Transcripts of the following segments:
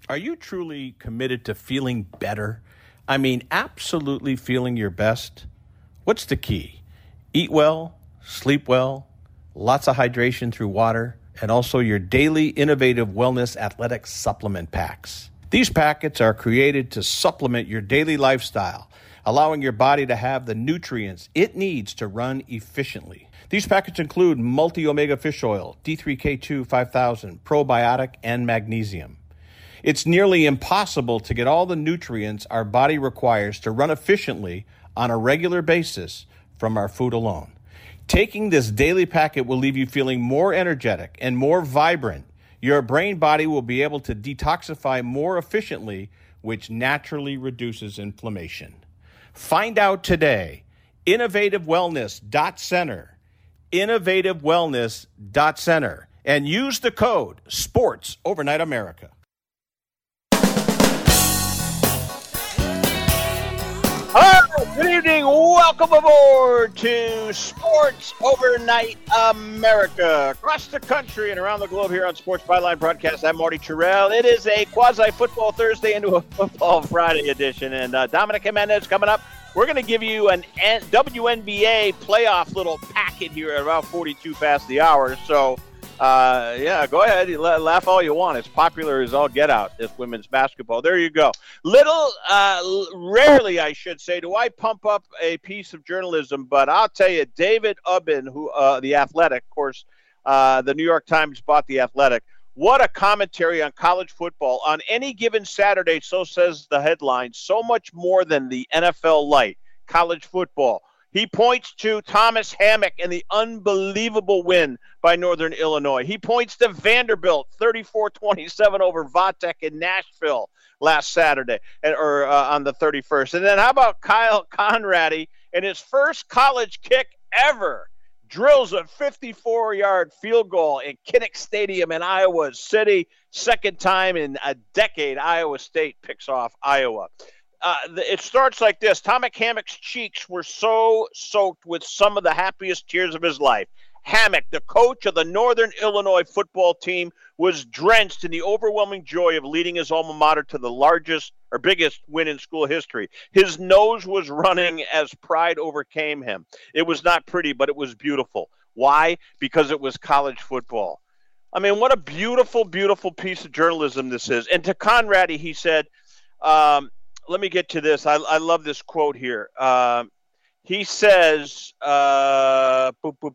Are you truly committed to feeling better? I mean, absolutely feeling your best? What's the key? Eat well, sleep well, lots of hydration through water, and also your daily innovative wellness athletic supplement packs. These packets are created to supplement your daily lifestyle, allowing your body to have the nutrients it needs to run efficiently. These packets include multi-omega fish oil, D3K2 5000, probiotic, and magnesium. It's nearly impossible to get all the nutrients our body requires to run efficiently on a regular basis from our food alone. Taking this daily packet will leave you feeling more energetic and more vibrant. Your brain body will be able to detoxify more efficiently, which naturally reduces inflammation. Find out today. InnovativeWellness.center. InnovativeWellness.center. And use the code SPORTS Overnight America. Hello, good evening. Welcome aboard to Sports Overnight America. Across the country and around the globe here on Sports Byline Broadcast, I'm Marty Terrell. It is a quasi-football Thursday into a football Friday edition. And Dominic Jimenez coming up. We're going to give you an WNBA playoff little packet here at about 42 past the hour. So, yeah, go ahead. Laugh all you want. It's popular as all get out, this women's basketball. There you go. Rarely, I should say, do I pump up a piece of journalism, but I'll tell you, David Ubben, who The Athletic, of course, the New York Times bought The Athletic. What a commentary on college football. On any given Saturday, so says the headline, so much more than the NFL light, college football. He points to Thomas Hammock and the unbelievable win by Northern Illinois. He points to Vanderbilt, 34-27 over Vatek in Nashville last Saturday, or on the 31st. And then how about Kyle Conradi in his first college kick ever? Drills a 54-yard field goal in Kinnick Stadium in Iowa City. Second time in a decade Iowa State picks off Iowa. It starts like this. Thomas Hammock's cheeks were so soaked with some of the happiest tears of his life. Hammock, the coach of the Northern Illinois football team, was drenched in the overwhelming joy of leading his alma mater to the largest or biggest win in school history. His nose was running as pride overcame him. It was not pretty, but it was beautiful. Why? Because it was college football. I mean, what a beautiful, beautiful piece of journalism this is. And to Conradi, he said, let me get to this. I love this quote here. He says, where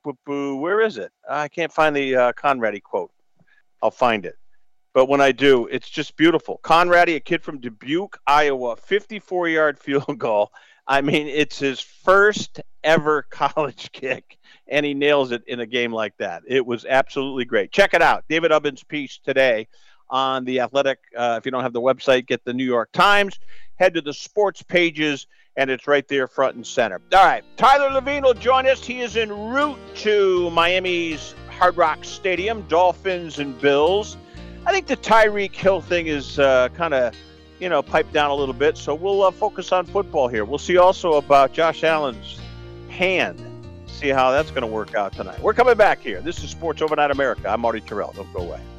is it? I can't find the Conradi quote. I'll find it. But when I do, it's just beautiful. Conradi, a kid from Dubuque, Iowa, 54-yard field goal. I mean, it's his first ever college kick, and he nails it in a game like that. It was absolutely great. Check it out. David Ubben's piece today on The Athletic. If you don't have the website, get the New York Times. Head to the sports pages, and it's right there front and center. All right, Tyler Levine will join us. He is en route to Miami's Hard Rock Stadium, Dolphins and Bills. I think the Tyreek Hill thing is kind of, piped down a little bit, so we'll focus on football here. We'll see also about Josh Allen's hand, see how that's going to work out tonight. We're coming back here. This is Sports Overnight America. I'm Marty Terrell. Don't go away.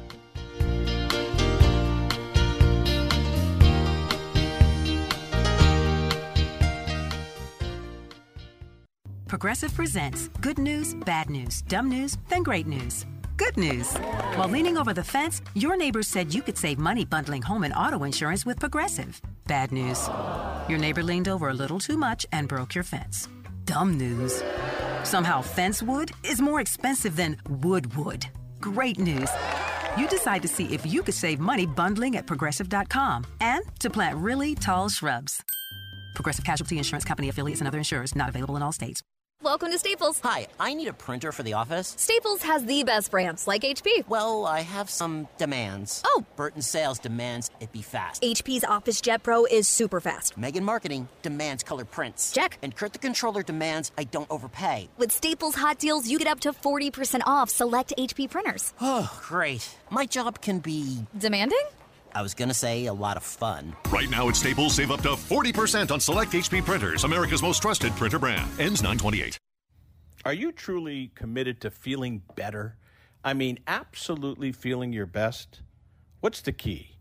Progressive presents good news, bad news, dumb news, then great news. Good news. While leaning over the fence, your neighbor said you could save money bundling home and auto insurance with Progressive. Bad news. Your neighbor leaned over a little too much and broke your fence. Dumb news. Somehow fence wood is more expensive than wood. Great news. You decide to see if you could save money bundling at Progressive.com and to plant really tall shrubs. Progressive Casualty Insurance Company affiliates and other insurers not available in all states. Welcome to Staples. Hi, I need a printer for the office. Staples has the best brands, like HP. Well, I have some demands. Oh. Burton Sales demands it be fast. HP's Office Jet Pro is super fast. Megan Marketing demands color prints. Check. And Kurt the Controller demands I don't overpay. With Staples Hot Deals, you get up to 40% off select HP printers. Oh, great. My job can be... demanding? I was going to say a lot of fun. Right now at Staples, save up to 40% on select HP printers, America's most trusted printer brand. Ends 9/28. Are you truly committed to feeling better? I mean, absolutely feeling your best? What's the key?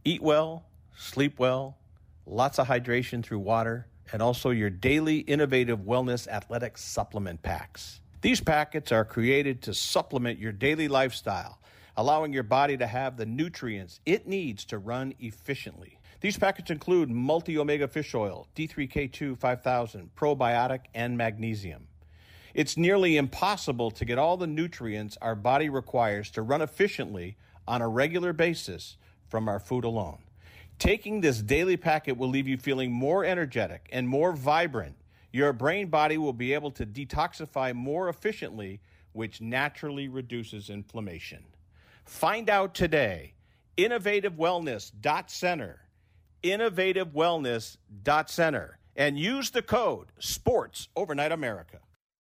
Eat well, sleep well, lots of hydration through water, and also your daily innovative wellness athletic supplement packs. These packets are created to supplement your daily lifestyle, allowing your body to have the nutrients it needs to run efficiently. These packets include multi-omega fish oil, D3K2 5000, probiotic, and magnesium. It's nearly impossible to get all the nutrients our body requires to run efficiently on a regular basis from our food alone. Taking this daily packet will leave you feeling more energetic and more vibrant. Your brain body will be able to detoxify more efficiently, which naturally reduces inflammation. Find out today. InnovativeWellness.center. InnovativeWellness.center. And use the code SPORTS Overnight America.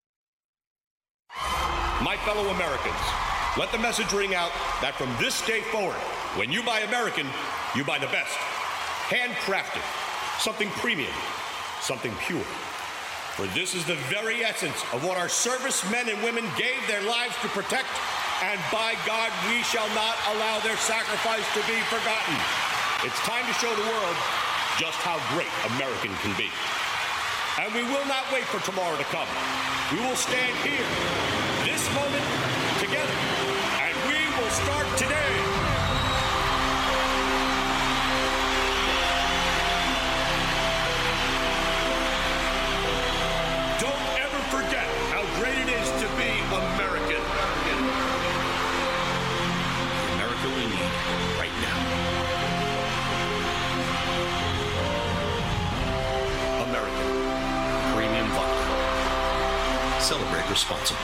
My fellow Americans, let the message ring out that from this day forward, when you buy American, you buy the best. Handcrafted, something premium, something pure. For this is the very essence of what our servicemen and women gave their lives to protect, and by God, we shall not allow their sacrifice to be forgotten. It's time to show the world just how great American can be. And we will not wait for tomorrow to come. We will stand here, this moment, together, and we will start today. Don't ever forget how great it is to be American. The America we need right now. American Premium Vodka. Celebrate responsibly.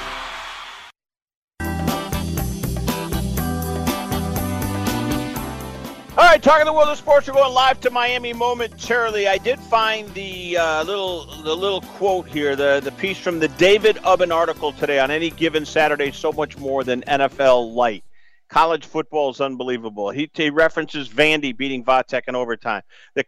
All right, talking the world of sports, we're going live to Miami momentarily. I did find the little quote here, the piece from the David Ubben article today on Any Given Saturday, so much more than NFL light. College football is unbelievable. He references Vandy beating Vatek in overtime, the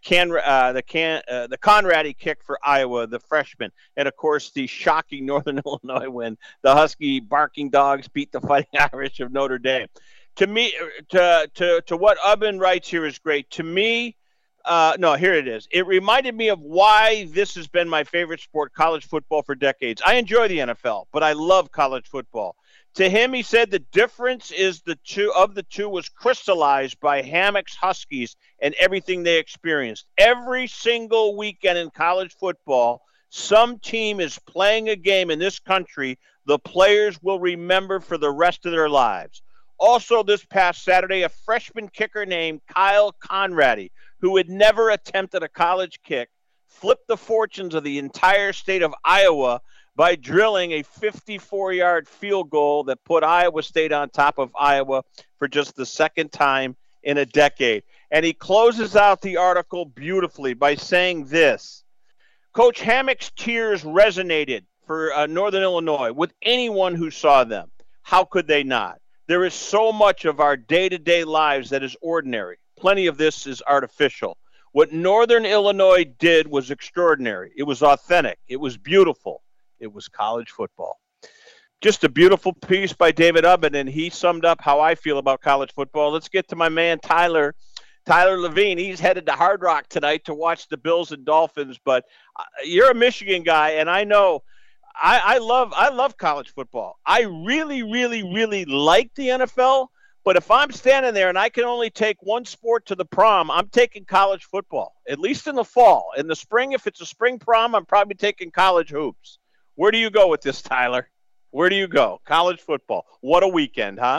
Conradi kick for Iowa, the freshman, and of course the shocking Northern Illinois win. The Husky Barking Dogs beat the Fighting Irish of Notre Dame. To me, to what Ubben writes here is great. To me, no, here it is. It reminded me of why this has been my favorite sport, college football, for decades. I enjoy the NFL, but I love college football. To him, he said the difference is the two was crystallized by Hammock's Huskies and everything they experienced. Every single weekend in college football, some team is playing a game in this country the players will remember for the rest of their lives. Also, this past Saturday, a freshman kicker named Kyle Conradi, who had never attempted a college kick, flipped the fortunes of the entire state of Iowa by drilling a 54-yard field goal that put Iowa State on top of Iowa for just the second time in a decade. And he closes out the article beautifully by saying this: Coach Hammock's tears resonated for Northern Illinois with anyone who saw them. How could they not? There is so much of our day-to-day lives that is ordinary. Plenty of this is artificial. What Northern Illinois did was extraordinary. It was authentic. It was beautiful. It was college football. Just a beautiful piece by David Ubben, and he summed up how I feel about college football. Let's get to my man Tyler Levine. He's headed to Hard Rock tonight to watch the Bills and Dolphins, but you're a Michigan guy, and I know I love college football. I really, really, really like the NFL, but if I'm standing there and I can only take one sport to the prom, I'm taking college football, at least in the fall. In the spring, if it's a spring prom, I'm probably taking college hoops. Where do you go with this, Tyler? Where do you go? College football. What a weekend, huh?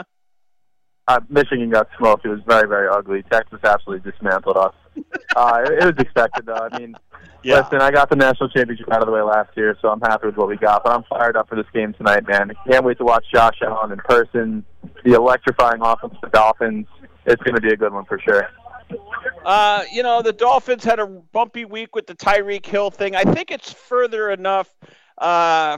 Michigan got smoked. It was very, very ugly. Texas absolutely dismantled us. It was expected, though. I mean, yeah. Listen, I got the national championship out of the way last year, so I'm happy with what we got. But I'm fired up for this game tonight, man. Can't wait to watch Josh Allen in person. The electrifying offense of the Dolphins. It's going to be a good one for sure. The Dolphins had a bumpy week with the Tyreek Hill thing. I think it's further enough. Down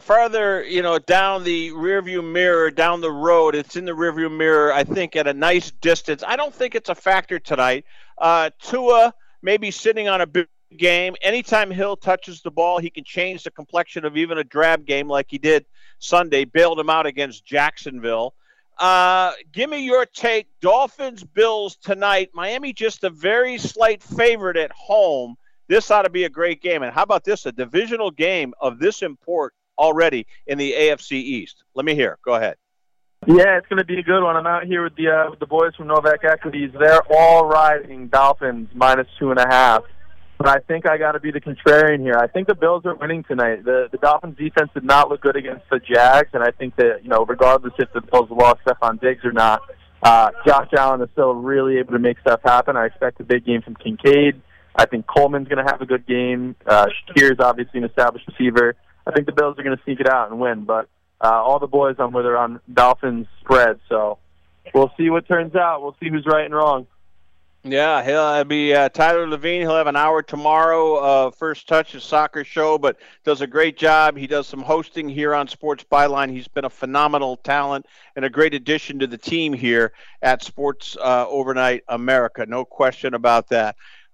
the rearview mirror, down the road. It's in the rearview mirror, I think, at a nice distance. I don't think it's a factor tonight. Tua may be sitting on a big game. Anytime Hill touches the ball, he can change the complexion of even a drab game like he did Sunday, bailed him out against Jacksonville. Give me your take. Dolphins, Bills tonight. Miami just a very slight favorite at home. This ought to be a great game. And how about this? A divisional game of this import already in the AFC East. Let me hear. Go ahead. Yeah, it's going to be a good one. I'm out here with the boys from Novak Equities. They're all riding Dolphins -2.5. But I think I got to be the contrarian here. I think the Bills are winning tonight. The Dolphins defense did not look good against the Jags, and I think that, regardless if the Bills lost Stephon Diggs or not, Josh Allen is still really able to make stuff happen. I expect a big game from Kincaid. I think Coleman's going to have a good game. Shakir's obviously an established receiver. I think the Bills are going to sneak it out and win, but all the boys I'm with are on Dolphins spread, so we'll see what turns out. We'll see who's right and wrong. Yeah, he'll be Tyler Levine. He'll have an hour tomorrow. First Touch, his soccer show, but does a great job. He does some hosting here on Sports Byline. He's been a phenomenal talent and a great addition to the team here at Sports Overnight America. No question about that.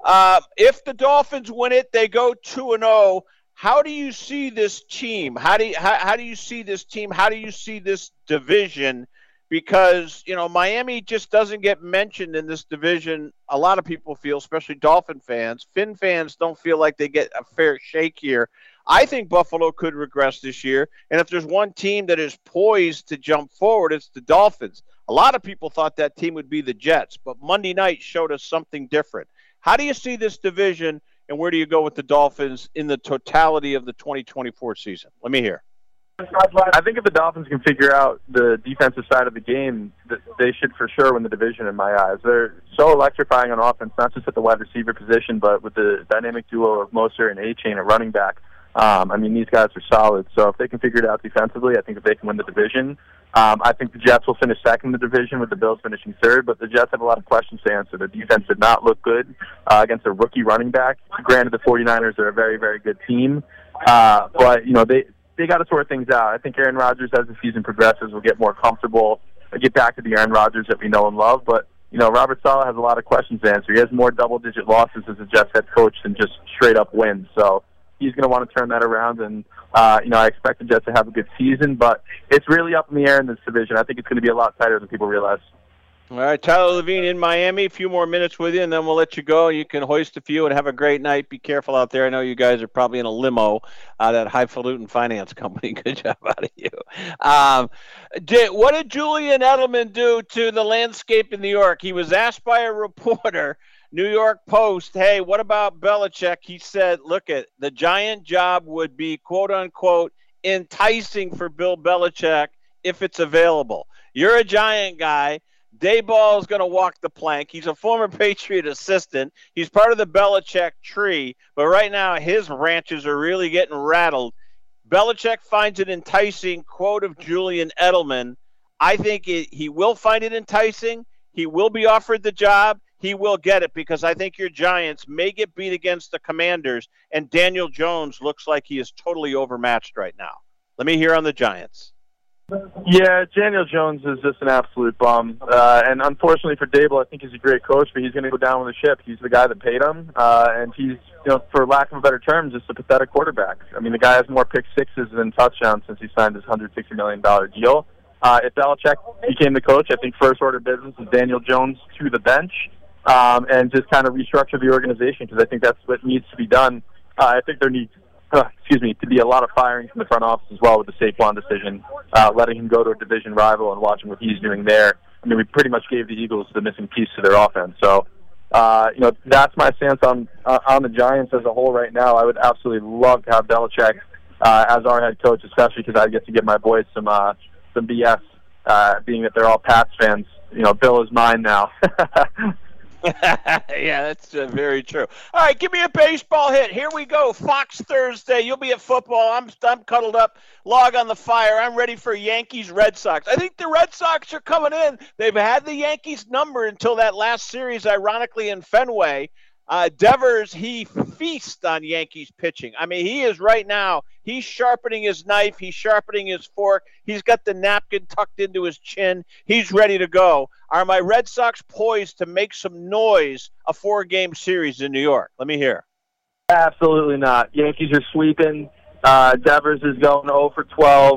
If the Dolphins win it, they go 2-0. How do you see this team? How do you see this team? How do you see this division? Because, Miami just doesn't get mentioned in this division. A lot of people feel, especially Dolphin fans. Finn fans don't feel like they get a fair shake here. I think Buffalo could regress this year. And if there's one team that is poised to jump forward, it's the Dolphins. A lot of people thought that team would be the Jets, but Monday night showed us something different. How do you see this division, and where do you go with the Dolphins in the totality of the 2024 season? Let me hear. I think if the Dolphins can figure out the defensive side of the game, they should for sure win the division in my eyes. They're so electrifying on offense, not just at the wide receiver position, but with the dynamic duo of Mostert and A-Chain at running back. These guys are solid. So if they can figure it out defensively, I think if they can win the division, I think the Jets will finish second in the division with the Bills finishing third, but the Jets have a lot of questions to answer. The defense did not look good against a rookie running back. Granted, the 49ers are a very, very good team, but they got to sort things out. I think Aaron Rodgers, as the season progresses, will get more comfortable, get back to the Aaron Rodgers that we know and love. But, Robert Saleh has a lot of questions to answer. He has more double-digit losses as a Jets head coach than just straight-up wins. So he's going to want to turn that around. And, I expect the Jets to have a good season. But it's really up in the air in this division. I think it's going to be a lot tighter than people realize. All right, Tyler Levine in Miami. A few more minutes with you, and then we'll let you go. You can hoist a few and have a great night. Be careful out there. I know you guys are probably in a limo, that highfalutin finance company. Good job out of you. What did Julian Edelman do to the landscape in New York? He was asked by a reporter, New York Post, hey, what about Belichick? He said, look, the Giant job would be, quote, unquote, enticing for Bill Belichick if it's available. You're a Giant guy. Daboll is going to walk the plank. He's a former Patriot assistant. He's part of the Belichick tree, but right now his ranches are really getting rattled. Belichick finds it enticing, quote of Julian Edelman. I think he will find it enticing. He will be offered the job. He will get it because I think your Giants may get beat against the Commanders, and Daniel Jones looks like he is totally overmatched right now. Let me hear on the Giants. Yeah, Daniel Jones is just an absolute bum. And unfortunately for Daboll, I think he's a great coach, but he's going to go down with the ship. He's the guy that paid him, and he's, for lack of a better term, just a pathetic quarterback. The guy has more pick sixes than touchdowns since he signed his $160 million deal. If Belichick became the coach, I think first order of business is Daniel Jones to the bench and just kind of restructure the organization because I think that's what needs to be done. I think there needs to be a lot of firing from the front office as well with the Saquon decision, letting him go to a division rival and watching what he's doing there. We pretty much gave the Eagles the missing piece to their offense. So, that's my stance on the Giants as a whole right now. I would absolutely love to have Belichick as our head coach, especially because I get to give my boys some BS, being that they're all Pats fans. Bill is mine now. Yeah, that's very true. All right, give me a baseball hit. Here we go. Fox Thursday. You'll be at football. I'm cuddled up. Log on the fire. I'm ready for Yankees Red Sox. I think the Red Sox are coming in. They've had the Yankees number until that last series, ironically, in Fenway. Devers, he feasts on Yankees pitching. He is right now, he's sharpening his knife. He's sharpening his fork. He's got the napkin tucked into his chin. He's ready to go. Are my Red Sox poised to make some noise a 4-game series in New York? Let me hear. Absolutely not. Yankees are sweeping. Devers is going 0 for 12.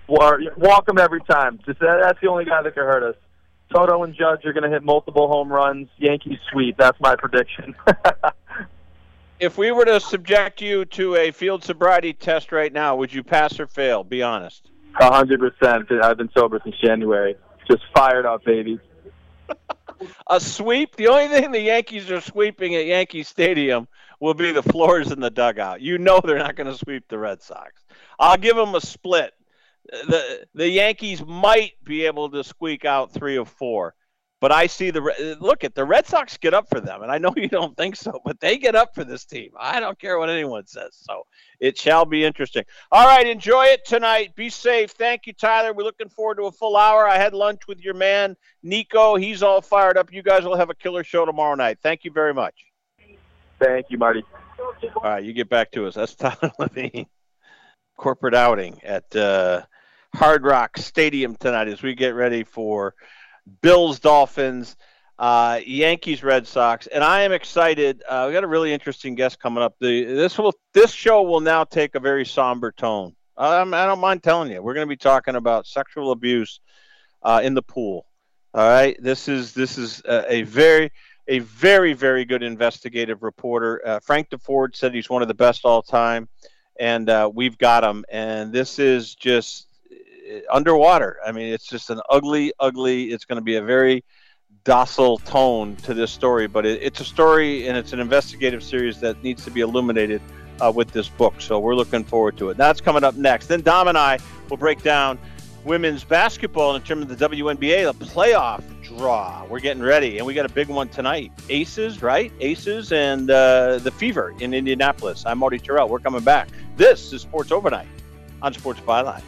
walk him every time. That's the only guy that can hurt us. Toto and Judge are going to hit multiple home runs. Yankees sweep. That's my prediction. If we were to subject you to a field sobriety test right now, would you pass or fail? Be honest. 100%. I've been sober since January. Just fired up, baby. A sweep? The only thing the Yankees are sweeping at Yankee Stadium will be the floors in the dugout. You know they're not going to sweep the Red Sox. I'll give them a split. The Yankees might be able to squeak out 3 of 4. But I see the Red Sox get up for them, and I know you don't think so, but they get up for this team. I don't care what anyone says, so it shall be interesting. All right, enjoy it tonight. Be safe. Thank you, Tyler. We're looking forward to a full hour. I had lunch with your man, Nico. He's all fired up. You guys will have a killer show tomorrow night. Thank you very much. Thank you, Marty. All right, you get back to us. That's Tyler Levine. Corporate outing at Hard Rock Stadium tonight as we get ready for Bills, Dolphins, Yankees, Red Sox, and I am excited. We got a really interesting guest coming up. This show will now take a very somber tone. I don't mind telling you, we're going to be talking about sexual abuse in the pool. All right, this is a very, very good investigative reporter. Frank DeFord said he's one of the best all time, and we've got him. And this is just underwater. I mean, it's just an ugly, it's going to be a very docile tone to this story, but it's a story and it's an investigative series that needs to be illuminated with this book. So we're looking forward to it. That's coming up next. Then Dom and I will break down women's basketball in terms of the WNBA, the playoff draw. We're getting ready, and we got a big one tonight. Aces, right? Aces and the Fever in Indianapolis. I'm Marty Terrell. We're coming back. This is Sports Overnight on Sports Byline.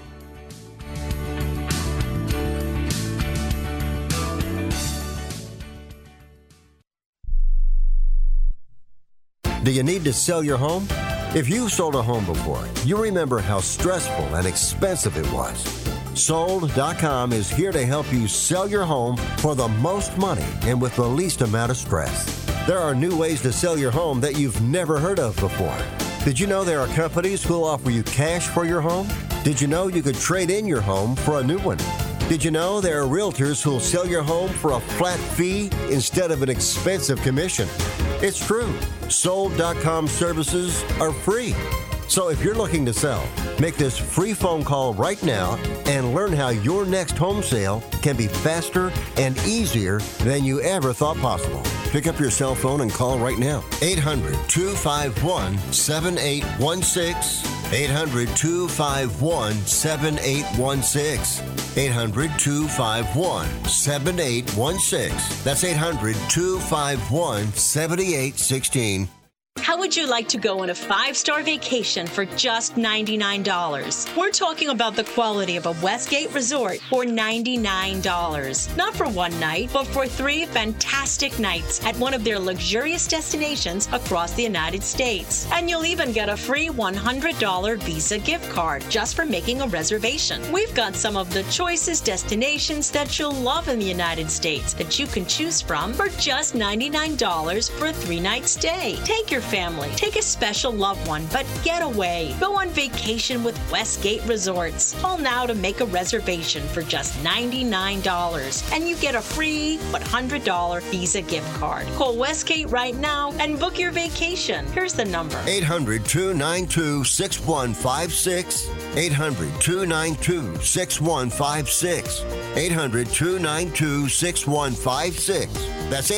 Do you need to sell your home? If you've sold a home before, you remember how stressful and expensive it was. Sold.com is here to help you sell your home for the most money and with the least amount of stress. There are new ways to sell your home that you've never heard of before. Did you know there are companies who'll offer you cash for your home? Did you know you could trade in your home for a new one? Did you know there are realtors who'll sell your home for a flat fee instead of an expensive commission? It's true. Sold.com services are free. So if you're looking to sell, make this free phone call right now and learn how your next home sale can be faster and easier than you ever thought possible. Pick up your cell phone and call right now. 800-251-7816. 800-251-7816. 800-251-7816. That's 800-251-7816. How would you like to go on a 5-star vacation for just $99? We're talking about the quality of a Westgate resort for $99. Not for one night, but for 3 fantastic nights at one of their luxurious destinations across the United States. And you'll even get a free $100 Visa gift card just for making a reservation. We've got some of the choicest destinations that you'll love in the United States that you can choose from for just $99 for a 3-night stay. Take your family, take a special loved one, but get away. Go on vacation with Westgate Resorts. Call now to make a reservation for just $99, and you get a free $100 Visa gift card. Call Westgate right now and book your vacation. Here's the number. 800-292-6156. 800-292-6156. 800-292-6156. That's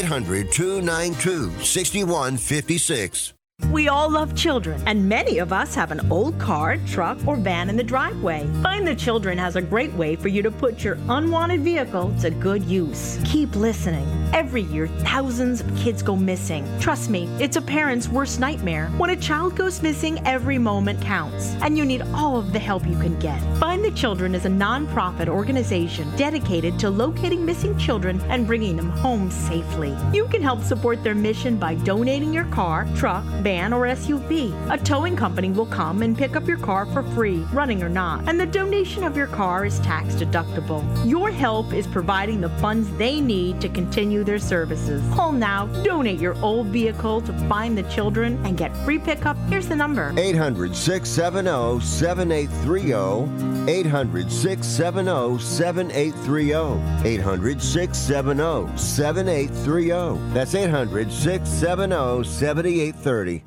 800-292-6156. We all love children, and many of us have an old car, truck, or van in the driveway. Find the Children has a great way for you to put your unwanted vehicle to good use. Keep listening. Every year, thousands of kids go missing. Trust me, it's a parent's worst nightmare. When a child goes missing, every moment counts, and you need all of the help you can get. Find the Children is a non-profit organization dedicated to locating missing children and bringing them home safely. You can help support their mission by donating your car, truck, van, or SUV. A towing company will come and pick up your car for free, running or not, and the donation of your car is tax deductible. Your help is providing the funds they need to continue their services. Call now, donate your old vehicle to Find the Children, and get free pickup. Here's the number. 800-670-7830. 800-670-7830. 800-670-7830. That's 800-670-7830.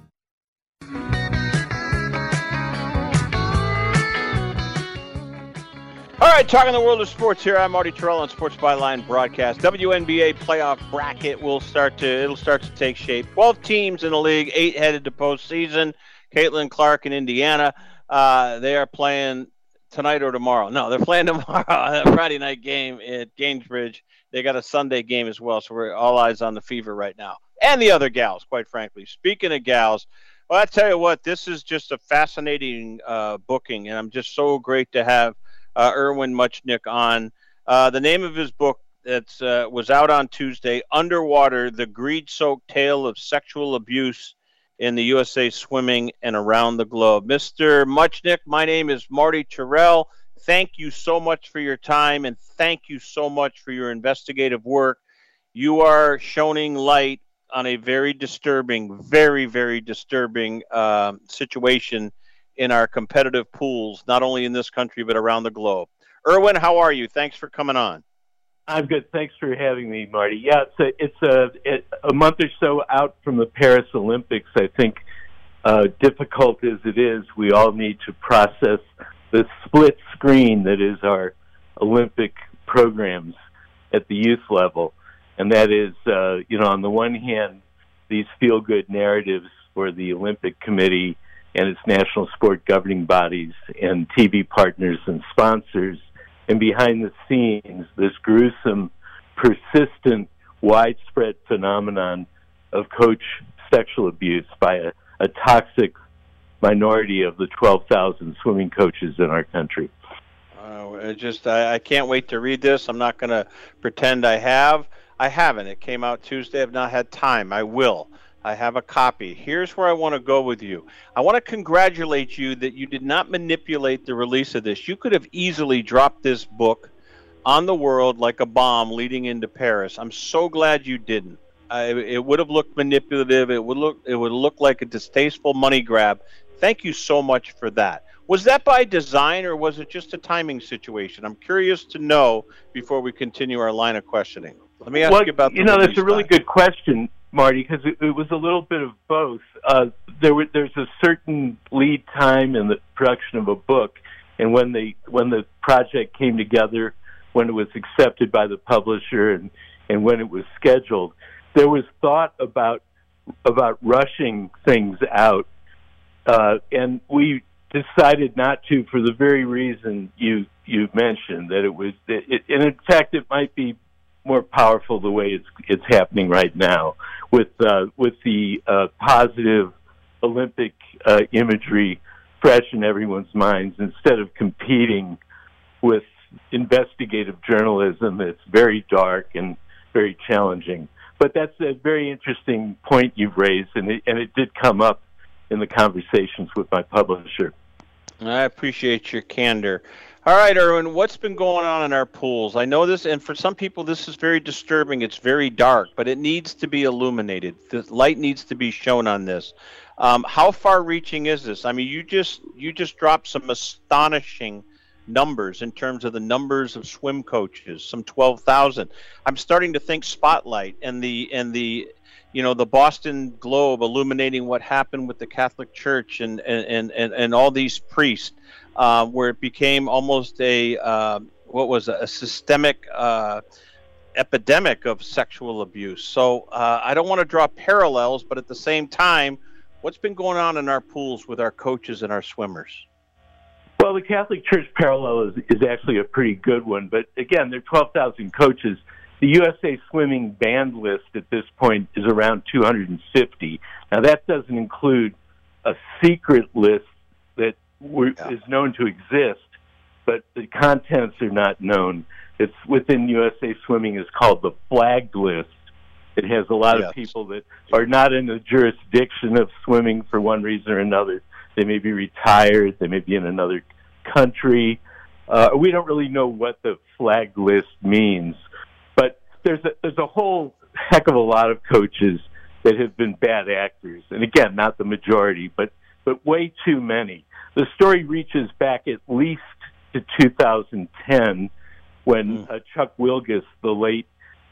All right, talking the world of sports here. I'm Marty Terrell on Sports Byline Broadcast. WNBA playoff bracket it'll start to take shape. 12 teams in the league, 8 headed to postseason. Caitlin Clark in Indiana. They are playing tonight or tomorrow. No, they're playing tomorrow. That Friday night game at Gainesbridge. They got a Sunday game as well, so we're all eyes on the Fever right now. And the other gals, quite frankly. Speaking of gals, well, I tell you what, this is just a fascinating booking, and I'm just so great to have Erwin Muchnick on. The name of his book that was out on Tuesday, Underwater, The Greed-Soaked Tale of Sexual Abuse in the USA Swimming and Around the Globe. Mr. Muchnick, my name is Marty Terrell. Thank you so much for your time, and thank you so much for your investigative work. You are shining light on a very disturbing, very, very disturbing situation in our competitive pools, not only in this country, but around the globe. Erwin, how are you? Thanks for coming on. I'm good. Thanks for having me, Marty. Yeah, it's a month or so out from the Paris Olympics. I think difficult as it is, we all need to process the split screen that is our Olympic programs at the youth level. And that is, on the one hand, these feel-good narratives for the Olympic Committee and its national sport governing bodies and TV partners and sponsors, and behind the scenes, this gruesome, persistent, widespread phenomenon of coach sexual abuse by a toxic minority of the 12,000 swimming coaches in our country. I can't wait to read this. I'm not going to pretend I have. I haven't. It came out Tuesday. I've not had time. I will. I have a copy. Here's where I want to go with you. I want to congratulate you that you did not manipulate the release of this. You could have easily dropped this book on the world like a bomb leading into Paris. I'm so glad you didn't. It would have looked manipulative. It would look like a distasteful money grab. Thank you so much for that. Was that by design, or was it just a timing situation? I'm curious to know before we continue our line of questioning. Let me ask you about the that's a really good question, Marty, because it was a little bit of both. There's a certain lead time in the production of a book, and when the project came together, when it was accepted by the publisher, and when it was scheduled, there was thought about rushing things out, and we decided not to for the very reason you mentioned, that and in fact it might be more powerful the way it's happening right now with the positive Olympic imagery fresh in everyone's minds, instead of competing with investigative journalism that's very dark and very challenging. But that's a very interesting point you've raised, and it did come up in the conversations with my publisher. I appreciate your candor. All right, Erwin, what's been going on in our pools? I know this, and for some people this is very disturbing. It's very dark, but it needs to be illuminated. The light needs to be shown on this. How far-reaching is this? I mean, you just dropped some astonishing numbers in terms of the numbers of swim coaches, some 12,000. I'm starting to think Spotlight and the Boston Globe illuminating what happened with the Catholic Church and all these priests, where it became almost a systemic epidemic of sexual abuse. So I don't want to draw parallels, but at the same time, what's been going on in our pools with our coaches and our swimmers? Well, the Catholic Church parallel is actually a pretty good one, but again, there are 12,000 coaches. The USA Swimming banned list at this point is around 250. Now, that doesn't include a secret list that is known to exist, but the contents are not known. It's within USA Swimming is called the flagged list. It has a lot of people that are not in the jurisdiction of swimming for one reason or another. They may be retired. They may be in another country. We don't really know what the flagged list means. But there's a whole heck of a lot of coaches that have been bad actors. And again, not the majority, but way too many. The story reaches back at least to 2010 when Chuck Wilgus, the late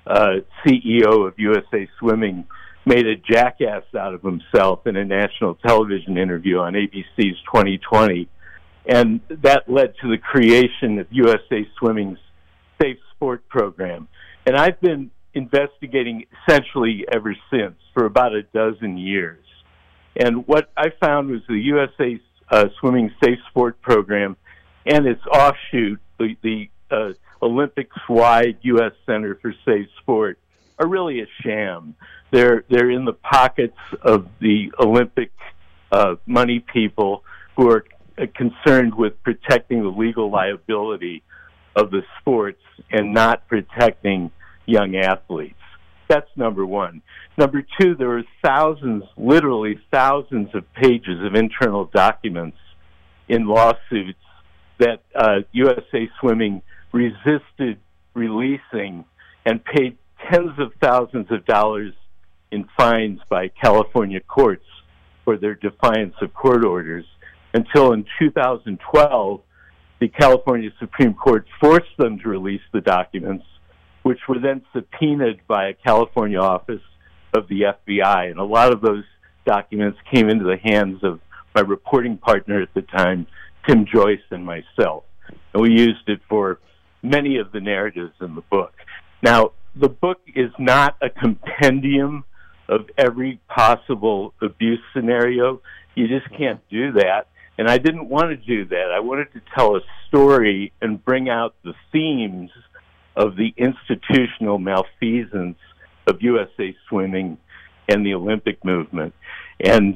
CEO of USA Swimming, made a jackass out of himself in a national television interview on ABC's 2020. And that led to the creation of USA Swimming's Safe Sport program. And I've been investigating essentially ever since for about a dozen years. And what I found was the USA Swimming Safe Sport program and its offshoot, the Olympics-wide U.S. Center for Safe Sport, are really a sham. They're in the pockets of the Olympic money people who are concerned with protecting the legal liability of the sports and not protecting young athletes. That's number one. Number two, there are thousands, literally thousands of pages of internal documents in lawsuits that USA Swimming resisted releasing and paid tens of thousands of dollars in fines by California courts for their defiance of court orders, until in 2012, the California Supreme Court forced them to release the documents, which were then subpoenaed by a California office of the FBI. And a lot of those documents came into the hands of my reporting partner at the time, Tim Joyce, and myself. And we used it for many of the narratives in the book. Now, the book is not a compendium of every possible abuse scenario. You just can't do that. And I didn't want to do that. I wanted to tell a story and bring out the themes of the institutional malfeasance of USA Swimming and the Olympic movement. And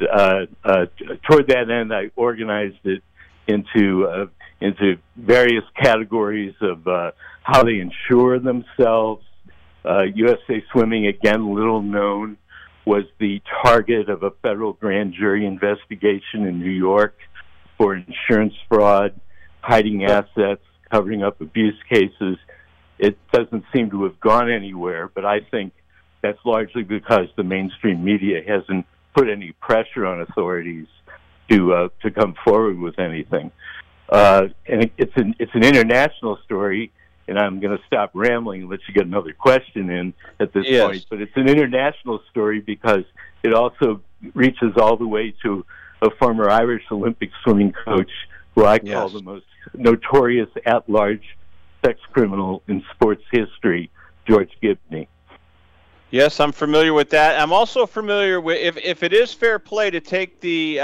toward that end, I organized it into various categories of how they insure themselves. USA Swimming, again, little known, was the target of a federal grand jury investigation in New York for insurance fraud, hiding assets, covering up abuse cases. It doesn't seem to have gone anywhere, but I think that's largely because the mainstream media hasn't put any pressure on authorities to come forward with anything. And it's an international story, and I'm going to stop rambling and let you get another question in at this point. But it's an international story because it also reaches all the way to a former Irish Olympic swimming coach who I call the most notorious at-large sex criminal in sports history, George Gibney. Yes, I'm familiar with that. I'm also familiar with if it is fair play to take the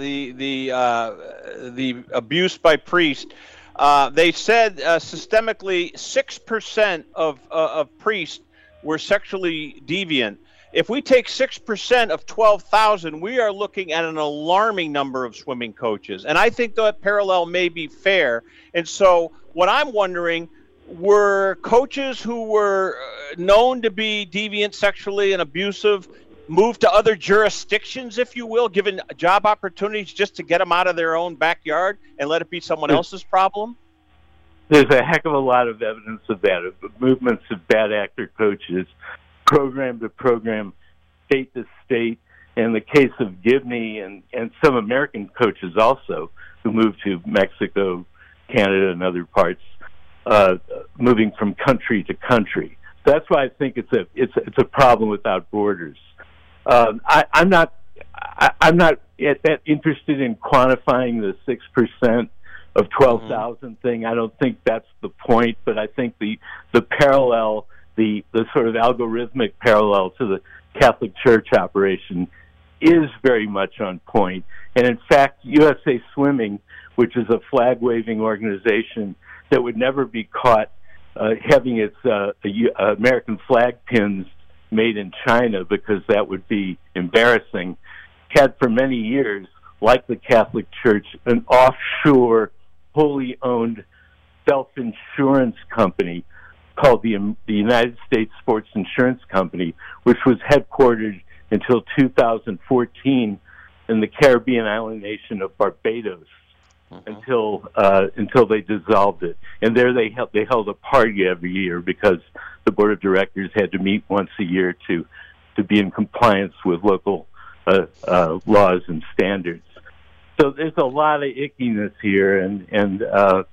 abuse by priest. They said systemically 6% of priests were sexually deviant. If we take 6% of 12,000, we are looking at an alarming number of swimming coaches. And I think that parallel may be fair. And so what I'm wondering, were coaches who were known to be deviant sexually and abusive moved to other jurisdictions, if you will, given job opportunities just to get them out of their own backyard and let it be someone else's problem? There's a heck of a lot of evidence of that, of movements of bad actor coaches, program to program, state to state. In the case of Gibney and some American coaches also who moved to Mexico, Canada, and other parts, moving from country to country. So that's why I think it's a problem without borders. I'm not that interested in quantifying the 6% of 12,000 thing. I don't think that's the point, but I think the parallel, the sort of algorithmic parallel to the Catholic Church operation is very much on point. And in fact, USA Swimming, which is a flag-waving organization that would never be caught having its American flag pins made in China because that would be embarrassing, had for many years, like the Catholic Church, an offshore, wholly owned self-insurance company called the United States Sports Insurance Company, which was headquartered until 2014 in the Caribbean island nation of Barbados. Until they dissolved it, and there they held a party every year because the board of directors had to meet once a year to be in compliance with local laws and standards. So there's a lot of ickiness here, and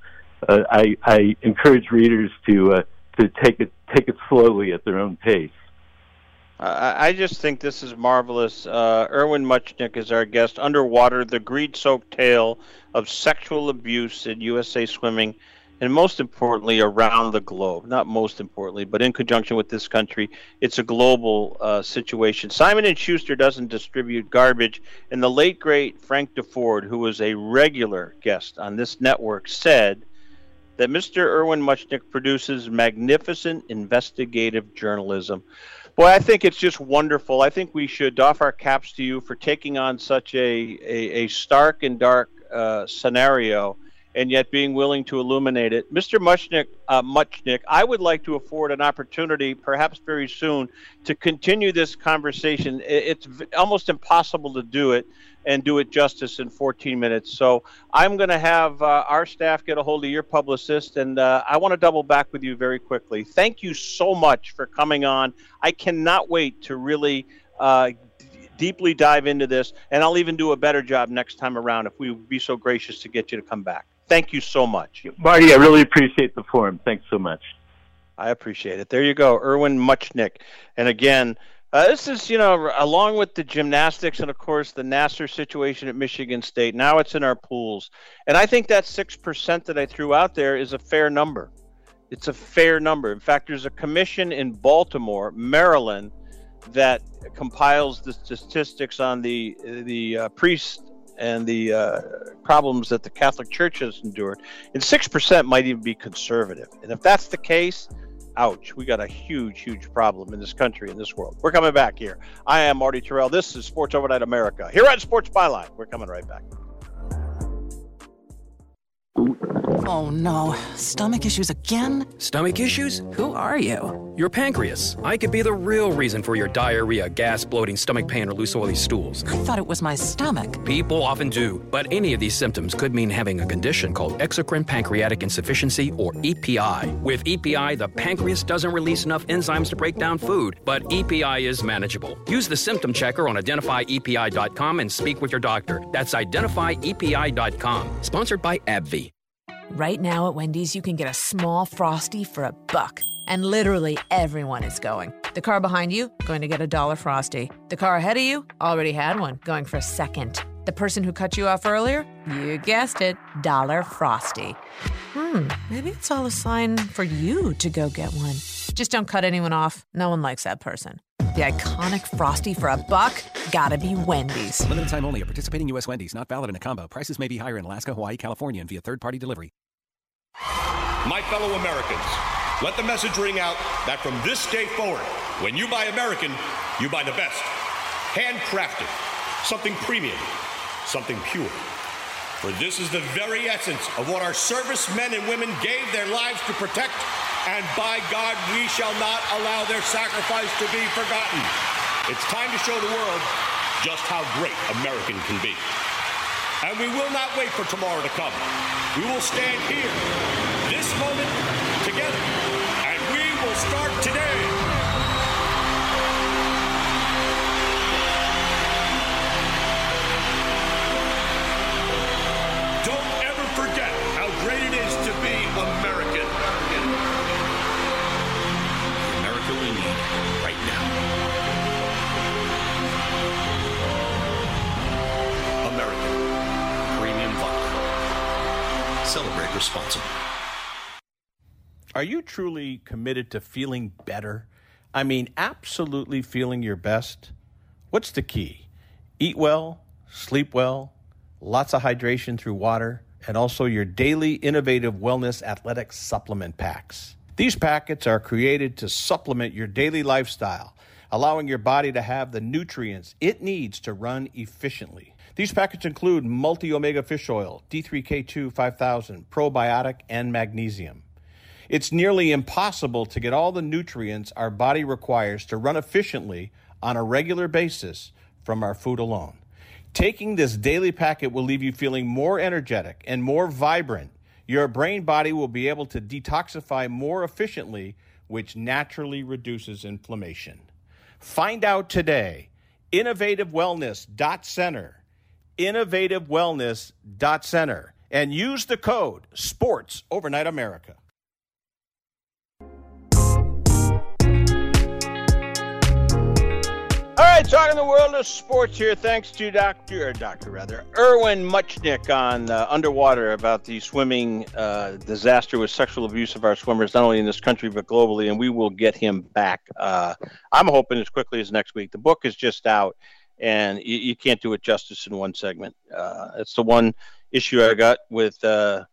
I encourage readers to take it slowly at their own pace. I just think this is marvelous. Erwin Muchnick is our guest. Underwater, the greed-soaked tale of sexual abuse in USA Swimming, and most importantly, around the globe. Not most importantly, but in conjunction with this country, it's a global situation. Simon & Schuster doesn't distribute garbage, and the late, great Frank DeFord, who was a regular guest on this network, said that Mr. Erwin Muchnick produces magnificent investigative journalism. Boy, I think it's just wonderful. I think we should doff our caps to you for taking on such a stark and dark scenario, and yet being willing to illuminate it. Mr. Muchnick, I would like to afford an opportunity, perhaps very soon, to continue this conversation. It's almost impossible to do it and do it justice in 14 minutes. So I'm going to have our staff get a hold of your publicist, and I want to double back with you very quickly. Thank you so much for coming on. I cannot wait to really deeply dive into this, and I'll even do a better job next time around if we would be so gracious to get you to come back. Thank you so much. Marty, I really appreciate the forum. Thanks so much. I appreciate it. There you go, Erwin Muchnick. And again, this is, along with the gymnastics and, of course, the Nassar situation at Michigan State, now it's in our pools. And I think that 6% that I threw out there is a fair number. It's a fair number. In fact, there's a commission in Baltimore, Maryland, that compiles the statistics on the priests and the problems that the Catholic Church has endured. And 6% might even be conservative. And if that's the case, ouch, we got a huge, huge problem in this country, in this world. We're coming back here. I am Marty Terrell. This is Sports Overnight America. Here on Sports Byline. We're coming right back. Oh no, stomach issues again? Stomach issues? Who are you? Your pancreas. I could be the real reason for your diarrhea, gas, bloating, stomach pain, or loose oily stools. I thought it was my stomach. People often do, but any of these symptoms could mean having a condition called exocrine pancreatic insufficiency, or EPI. With EPI, the pancreas doesn't release enough enzymes to break down food, but EPI is manageable. Use the symptom checker on identifyepi.com and speak with your doctor. That's identifyepi.com. Sponsored by AbbVie. Right now at Wendy's, you can get a small Frosty for $1. And literally everyone is going. The car behind you, going to get a $1 Frosty. The car ahead of you, already had one, going for a second. The person who cut you off earlier, you guessed it, $1 Frosty. Maybe it's all a sign for you to go get one. Just don't cut anyone off. No one likes that person. The iconic Frosty for $1? Gotta be Wendy's. Limited time only at participating U.S. Wendy's. Not valid in a combo. Prices may be higher in Alaska, Hawaii, California, and via third-party delivery. My fellow Americans, let the message ring out that from this day forward, when you buy American, you buy the best. Handcrafted. Something premium. Something pure. For this is the very essence of what our servicemen and women gave their lives to protect. And by God, we shall not allow their sacrifice to be forgotten. It's time to show the world just how great American can be. And we will not wait for tomorrow to come. We will stand here, this moment, together, and we will start today. Don't ever forget how great it is to be American. The America we need right now. American Premium Vodka. Celebrate responsibly. Are you truly committed to feeling better? I mean, absolutely feeling your best? What's the key? Eat well, sleep well, lots of hydration through water, and also your daily innovative wellness athletic supplement packs. These packets are created to supplement your daily lifestyle, allowing your body to have the nutrients it needs to run efficiently. These packets include multi-omega fish oil, D3K2 5000, probiotic, and magnesium. It's nearly impossible to get all the nutrients our body requires to run efficiently on a regular basis from our food alone. Taking this daily packet will leave you feeling more energetic and more vibrant. Your brain body will be able to detoxify more efficiently, which naturally reduces inflammation. Find out today. InnovativeWellness.center. InnovativeWellness.center. and use the code SPORTS Overnight America. All right, talking the world of sports here. Thanks to Erwin Muchnick on Underwater about the swimming disaster with sexual abuse of our swimmers, not only in this country but globally, and we will get him back. I'm hoping as quickly as next week. The book is just out, and you can't do it justice in one segment. It's the one issue I got with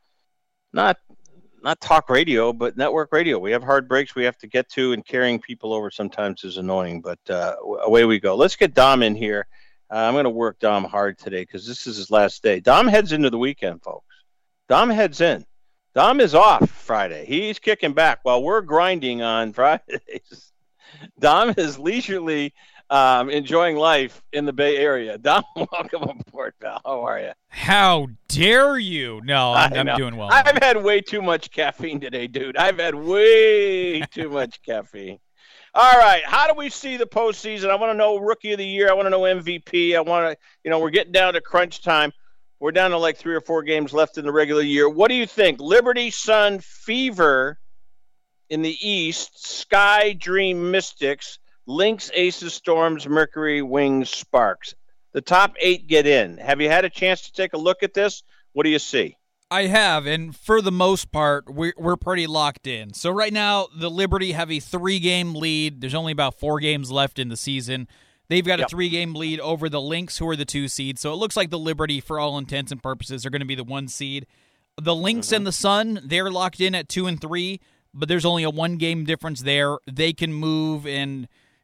not talk radio, but network radio. We have hard breaks we have to get to, and carrying people over sometimes is annoying, but away we go. Let's get Dom in here. I'm going to work Dom hard today because this is his last day. Dom heads into the weekend, folks. Dom heads in. Dom is off Friday. He's kicking back while we're grinding on Fridays. Dom is leisurely enjoying life in the Bay Area. Dom, welcome aboard, pal. How are you? How dare you? No, I'm doing well. I've had way too much caffeine today, dude. I've had way too much caffeine. All right, how do we see the postseason? I want to know Rookie of the Year. I want to know MVP. I want to, we're getting down to crunch time. We're down to like 3 or 4 games left in the regular year. What do you think? Liberty, Sun, Fever in the East, Sky, Dream, Mystics, Lynx, Aces, Storms, Mercury, Wings, Sparks. The top 8 get in. Have you had a chance to take a look at this? What do you see? I have, and for the most part, we're pretty locked in. So right now, the Liberty have a 3-game lead. There's only about 4 games left in the season. They've got a 3-game lead over the Lynx, who are the 2 seed. So it looks like the Liberty, for all intents and purposes, are going to be the 1 seed. The Lynx and the Sun, they're locked in at 2 and 3, but there's only a 1-game difference there. They can move, and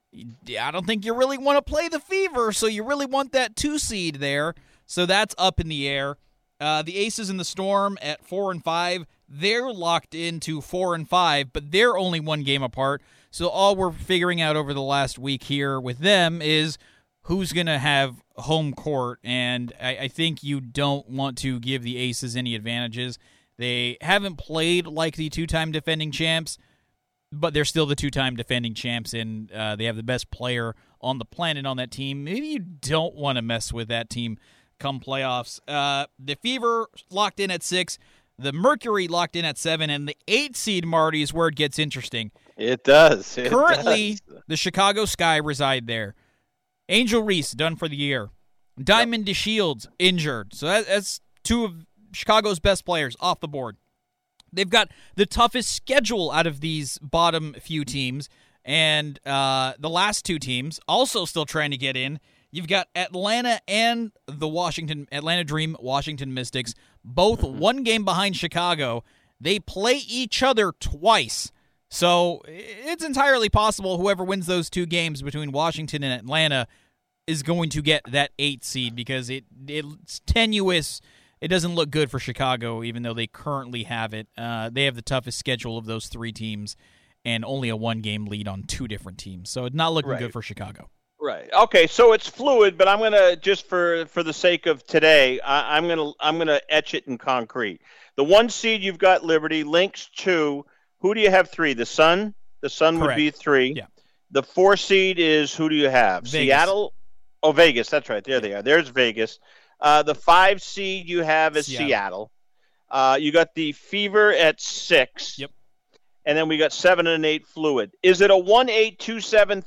I don't think you really want to play the Fever, so you really want that 2 seed there. So that's up in the air. The Aces and the Storm at 4 and 5, they're locked into 4 and 5, but they're only 1 game apart. So all we're figuring out over the last week here with them is who's going to have home court, and I think you don't want to give the Aces any advantages. They haven't played like the 2-time defending champs, but they're still the 2-time defending champs, and they have the best player on the planet on that team. Maybe you don't want to mess with that team come playoffs. The Fever locked in at 6, the Mercury locked in at 7, and the 8 seed, Marty, is where it gets interesting. It does. Currently, the Chicago Sky reside there. Angel Reese, done for the year. Diamond DeShields, injured. So that's 2 of Chicago's best players off the board. They've got the toughest schedule out of these bottom few teams, and the last 2 teams also still trying to get in. You've got Atlanta and the Atlanta Dream, Washington Mystics, both 1 game behind Chicago. They play each other twice. So it's entirely possible whoever wins those 2 games between Washington and Atlanta is going to get that 8 seed because it's tenuous. It doesn't look good for Chicago, even though they currently have it. They have the toughest schedule of those 3 teams and only a 1-game lead on 2 different teams. So it's not looking good for Chicago. Right. Okay. So it's fluid, but I'm gonna just for the sake of today, I'm gonna etch it in concrete. The 1 seed you've got Liberty, Lynx 2. Who do you have 3? The Sun. The Sun would be 3. Yeah. The 4 seed is who do you have? Vegas. Seattle. Oh, Vegas. That's right. There they are. There's Vegas. The 5 seed you have is Seattle. You got the Fever at 6. Yep. And then we got 7 and 8 fluid. Is it a 1-8-2-7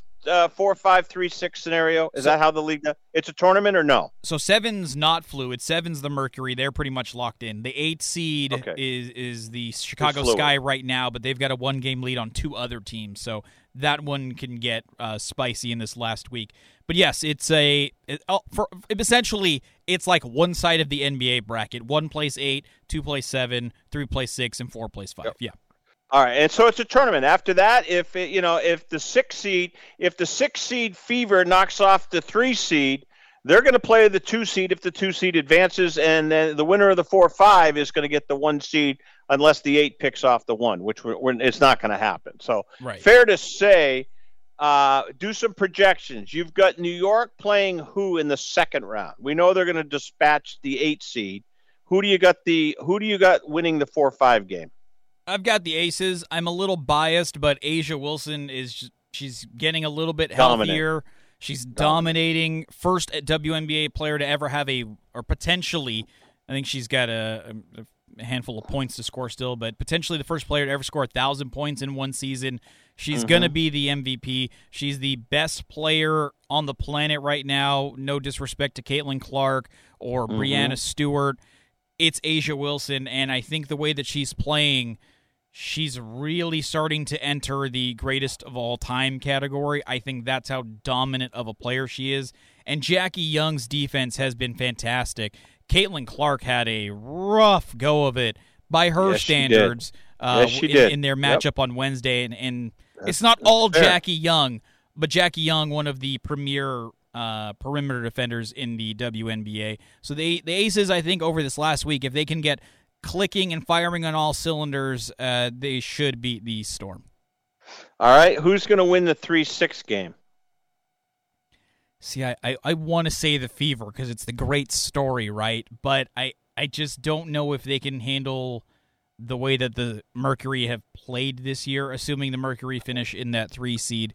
4-5-3-6 scenario? Is that how the league does? It's a tournament or no? So 7's not fluid. 7's the Mercury. They're pretty much locked in. The 8 seed is the Chicago Sky right now, but they've got a 1-game lead on 2 other teams. So that one can get spicy in this last week. But yes, essentially it's like one side of the NBA bracket. 1 plays 8, 2 plays 7, 3 plays 6, and 4 plays 5. Yep. Yeah. All right, and so it's a tournament. After that, if the 6 seed Fever knocks off the 3 seed, they're going to play the 2 seed if the 2 seed advances, and then the winner of the 4-5 is going to get the 1 seed unless the 8 picks off the 1, which it's not going to happen. So fair to say, do some projections. You've got New York playing who in the 2nd round? We know they're going to dispatch the 8 seed. Who do you got winning the 4-5 game? I've got the Aces. I'm a little biased, but Asia Wilson she's getting a little bit healthier. She's dominating. First WNBA player to ever have potentially I think she's got a handful of points to score still, but potentially the first player to ever score 1,000 points in one season. She's going to be the MVP. She's the best player on the planet right now. No disrespect to Caitlin Clark or Brianna Stewart. It's A'ja Wilson, and I think the way that she's playing, she's really starting to enter the greatest of all time category. I think that's how dominant of a player she is. And Jackie Young's defense has been fantastic. Caitlin Clark had a rough go of it by her standards in their matchup on Wednesday. And it's not all Jackie Young, but Jackie Young, one of the premier perimeter defenders in the WNBA. So the Aces, I think, over this last week, if they can get clicking and firing on all cylinders, they should beat the Storm. All right, who's going to win the 3-6 game? See, I want to say the Fever because it's the great story, right? But I just don't know if they can handle the way that the Mercury have played this year, assuming the Mercury finish in that 3 seed.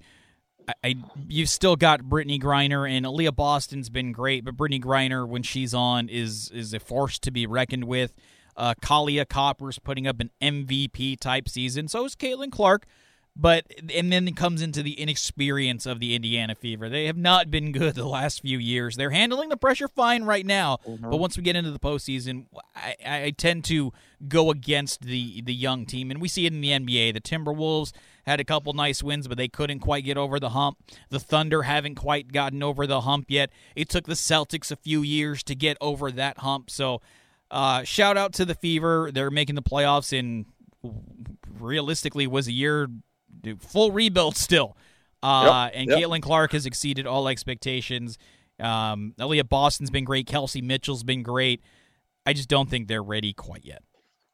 You've still got Brittany Griner, and Aaliyah Boston's been great, but Brittany Griner, when she's on, is a force to be reckoned with. Kalia Copper's putting up an MVP-type season. So is Caitlin Clark. And then it comes into the inexperience of the Indiana Fever. They have not been good the last few years. They're handling the pressure fine right now, but once we get into the postseason, I tend to go against the young team, and we see it in the NBA. The Timberwolves had a couple nice wins, but they couldn't quite get over the hump. The Thunder haven't quite gotten over the hump yet. It took the Celtics a few years to get over that hump, so shout out to the Fever. They're making the playoffs in, realistically, was a year full rebuild still. Caitlin Clark has exceeded all expectations. Aaliyah Boston's been great. Kelsey Mitchell's been great. I just don't think they're ready quite yet.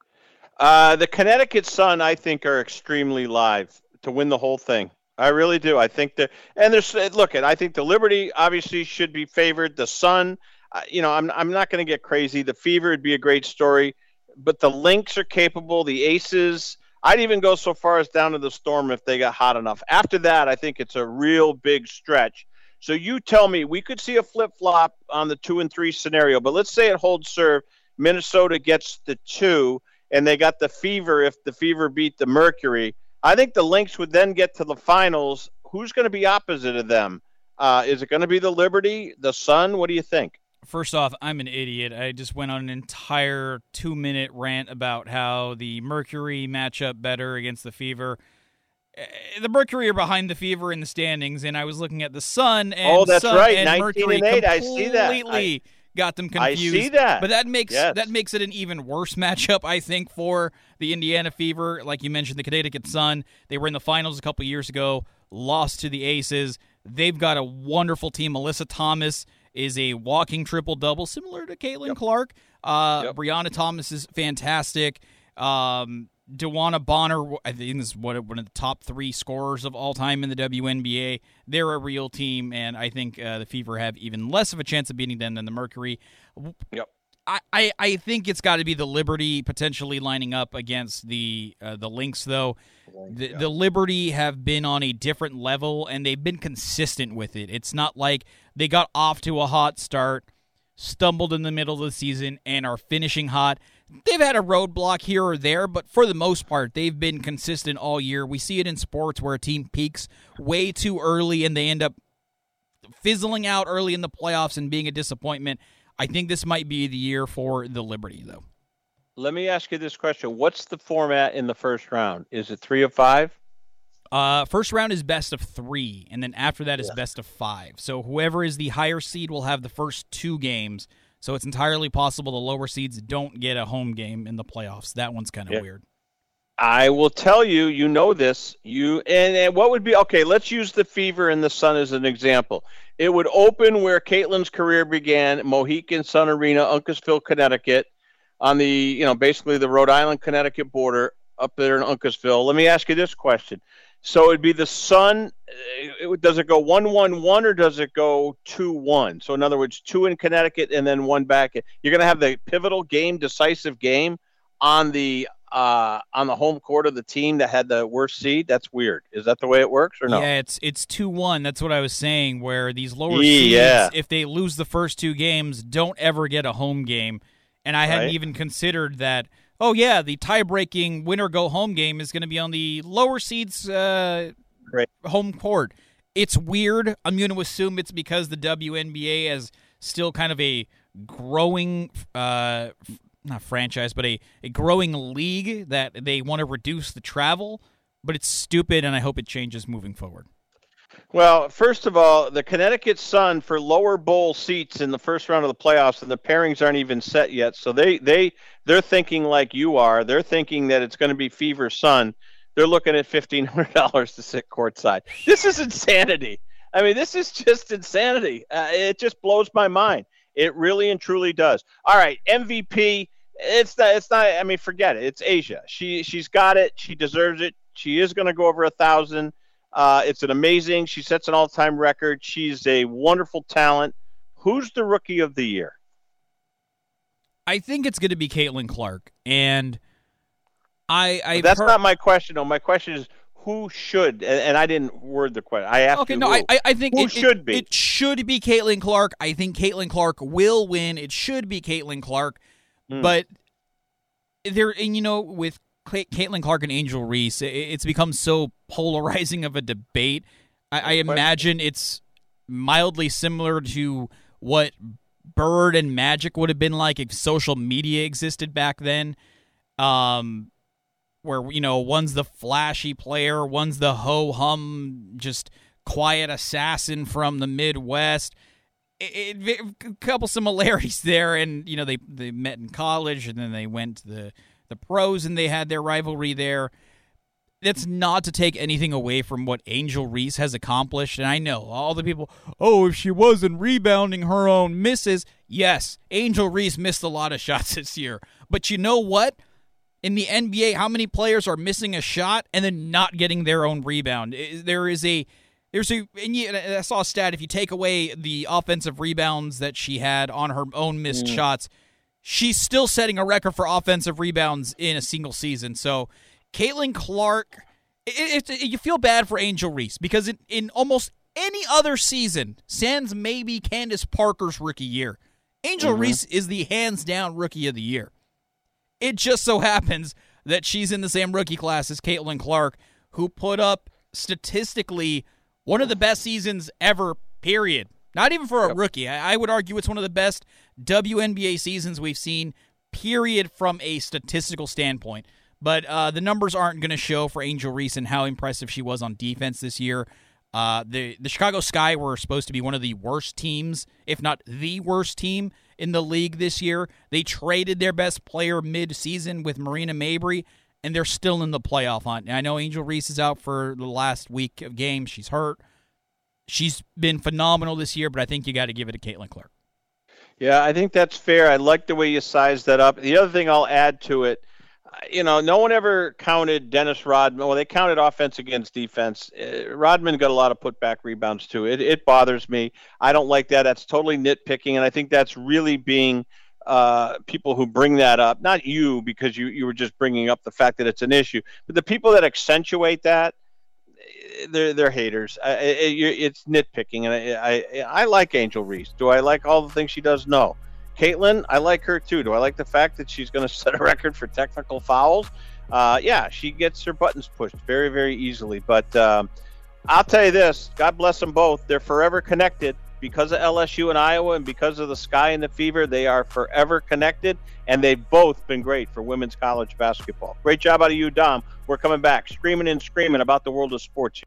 The Connecticut Sun, I think, are extremely live to win the whole thing. I really do. I think I think the Liberty obviously should be favored. The Sun, I'm not going to get crazy. The Fever would be a great story, but the Lynx are capable. The Aces, I'd even go so far as down to the Storm if they got hot enough. After that, I think it's a real big stretch. So you tell me, we could see a flip-flop on the 2 and 3 scenario, but let's say it holds serve. Minnesota gets the 2, and they got the Fever if the Fever beat the Mercury. I think the Lynx would then get to the finals. Who's going to be opposite of them? Is it going to be the Liberty, the Sun? What do you think? First off, I'm an idiot. I just went on an entire 2-minute rant about how the Mercury match up better against the Fever. The Mercury are behind the Fever in the standings, and I was looking at the Sun, and that's Sun right, and 19 Mercury and 8. I see that. Completely got them confused. I see that. But that makes it an even worse matchup, I think, for the Indiana Fever. Like you mentioned, the Connecticut Sun, they were in the finals a couple years ago, lost to the Aces. They've got a wonderful team. Melissa Thomas is a walking triple-double, similar to Caitlin Clark. Brianna Thomas is fantastic. DeWanna Bonner, I think, is one of the top 3 scorers of all time in the WNBA. They're a real team, and I think the Fever have even less of a chance of beating them than the Mercury. Yep. I think it's got to be the Liberty potentially lining up against the Lynx, though. The Liberty have been on a different level, and they've been consistent with it. It's not like they got off to a hot start, stumbled in the middle of the season, and are finishing hot. They've had a roadblock here or there, but for the most part, they've been consistent all year. We see it in sports where a team peaks way too early, and they end up fizzling out early in the playoffs and being a disappointment. I think this might be the year for the Liberty, though. Let me ask you this question. What's the format in the first round? Is it 3 of 5? First round is best of 3, and then after that is best of 5. So whoever is the higher seed will have the first 2 games. So it's entirely possible the lower seeds don't get a home game in the playoffs. That one's kind of weird. I will tell you, you know this. And what would be, okay, let's use the Fever and the Sun as an example. It would open where Caitlin's career began, Mohegan Sun Arena, Uncasville, Connecticut, on the, basically the Rhode Island, Connecticut border up there in Uncasville. Let me ask you this question. So it'd be the Sun. Does it go 1-1-1 or does it go 2-1? So in other words, 2 in Connecticut and then 1 back. You're going to have the pivotal game, decisive game on the home court of the team that had the worst seed. That's weird. Is that the way it works or no? Yeah, it's 2-1. That's what I was saying. Where these lower seeds, if they lose the first 2 games, don't ever get a home game. And I hadn't even considered that, oh, yeah, the tie-breaking winner-go-home game is going to be on the lower seeds home court. It's weird. I'm going to assume it's because the WNBA has still kind of a growing, not franchise, but a growing league that they want to reduce the travel. But it's stupid, and I hope it changes moving forward. Well, first of all, the Connecticut Sun for lower bowl seats in the first round of the playoffs, and the pairings aren't even set yet. So they're thinking like you are. They're thinking that it's going to be Fever Sun. They're looking at $1,500 to sit courtside. This is insanity. I mean, this is just insanity. It just blows my mind. It really and truly does. All right, MVP. It's not. I mean, forget it. It's A'ja. She's got it. She deserves it. She is going to go over 1,000. It's an amazing. She sets an all-time record. She's a wonderful talent. Who's the Rookie of the Year? I think it's going to be Caitlin Clark, and That's not my question. No, my question is who should. And I didn't word the question. I asked. Okay, you no, who. I think who should be. It should be Caitlin Clark. I think Caitlin Clark will win. It should be Caitlin Clark, but with Caitlin Clark and Angel Reese, it's become so polarizing of a debate. I imagine it's mildly similar to what Bird and Magic would have been like if social media existed back then, where, one's the flashy player, one's the ho-hum, just quiet assassin from the Midwest. A couple similarities there, and, they met in college, and then they went to the pros, and they had their rivalry there. That's not to take anything away from what Angel Reese has accomplished. And I know all the people, if she wasn't rebounding her own misses. Yes, Angel Reese missed a lot of shots this year. But you know what? In the NBA, how many players are missing a shot and then not getting their own rebound? I saw a stat, if you take away the offensive rebounds that she had on her own missed shots, she's still setting a record for offensive rebounds in a single season. So Caitlin Clark, you feel bad for Angel Reese because in almost any other season, sans maybe Candace Parker's rookie year, Angel Reese is the hands-down Rookie of the Year. It just so happens that she's in the same rookie class as Caitlin Clark, who put up statistically one of the best seasons ever, period. Not even for a rookie. I would argue it's one of the best WNBA seasons we've seen, period, from a statistical standpoint. But the numbers aren't going to show for Angel Reese and how impressive she was on defense this year. The Chicago Sky were supposed to be one of the worst teams, if not the worst team in the league this year. They traded their best player mid-season with Marina Mabry, and they're still in the playoff hunt. And I know Angel Reese is out for the last week of games. She's hurt. She's been phenomenal this year, but I think you got to give it to Caitlin Clark. Yeah, I think that's fair. I like the way you sized that up. The other thing I'll add to it, no one ever counted Dennis Rodman. Well, they counted offense against defense. Rodman got a lot of putback rebounds, too. It bothers me. I don't like that. That's totally nitpicking, and I think that's really being people who bring that up. Not you, because you were just bringing up the fact that it's an issue. But the people that accentuate that, they're haters. It's nitpicking, and I like Angel Reese. Do I like all the things she does? No. Caitlin, I like her too. Do I like the fact that she's going to set a record for technical fouls? Yeah, she gets her buttons pushed very, very easily. But I'll tell you this, God bless them both. They're forever connected because of LSU and Iowa and because of the Sky and the Fever. They are forever connected, and they've both been great for women's college basketball. Great job out of you, Dom. We're coming back, screaming and screaming about the world of sports.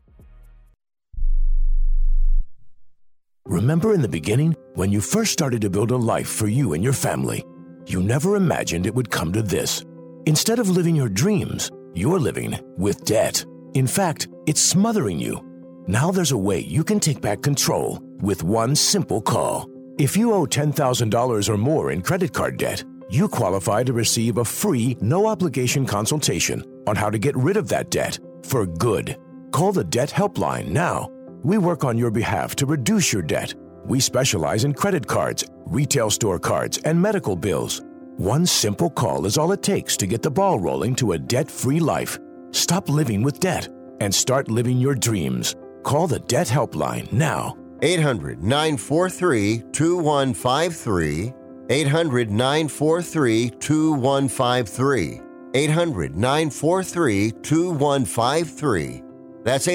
Remember in the beginning, when you first started to build a life for you and your family, you never imagined it would come to this. Instead of living your dreams, you're living with debt. In fact, it's smothering you. Now there's a way you can take back control with one simple call. If you owe $10,000 or more in credit card debt, you qualify to receive a free, no-obligation consultation on how to get rid of that debt for good. Call the Debt Helpline now. We work on your behalf to reduce your debt. We specialize in credit cards, retail store cards, and medical bills. One simple call is all it takes to get the ball rolling to a debt-free life. Stop living with debt and start living your dreams. Call the Debt Helpline now. 800-943-2153. 800-943-2153. 800-943-2153. That's